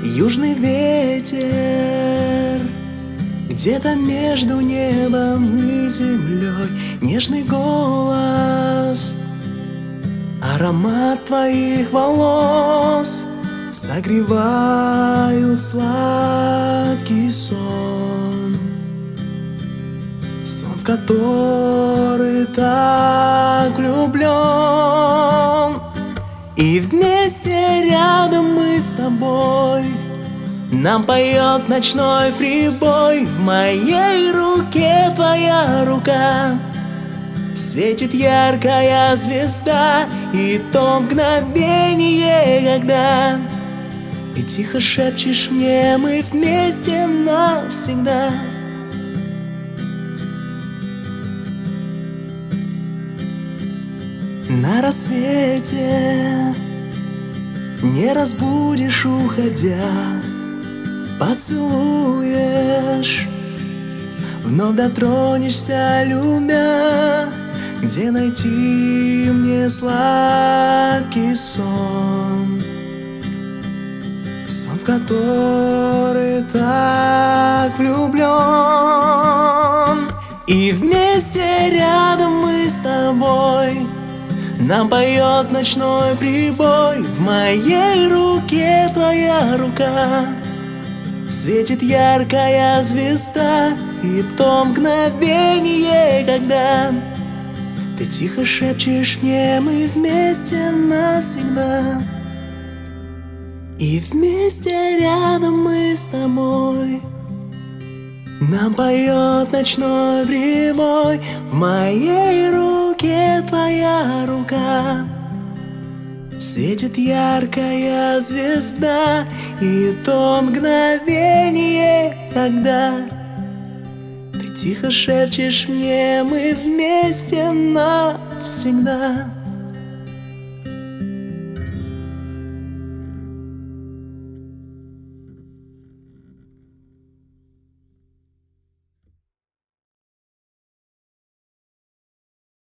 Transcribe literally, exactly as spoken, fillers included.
Южный ветер где-то между небом и землей, нежный голос, аромат твоих волос согревают сладкий сон, сон, в который так влюблен. И вместе рядом мы с тобой, нам поет ночной прибой. В моей руке твоя рука, светит яркая звезда. И то мгновение, когда ты тихо шепчешь мне: мы вместе навсегда. На рассвете не разбудишь, уходя, поцелуешь, вновь дотронешься, любя. Где найти мне сладкий сон, сон, в который так влюблен. И вместе рядом мы с тобой, нам поет ночной прибой. В моей руке твоя рука, светит яркая звезда. И то мгновение, когда ты тихо шепчешь мне: мы вместе навсегда. И вместе рядом мы с тобой, нам поет ночной прибой. В моей руке твоя рука, светит яркая звезда. И то мгновение, когда ты тихо шепчешь мне: мы вместе навсегда.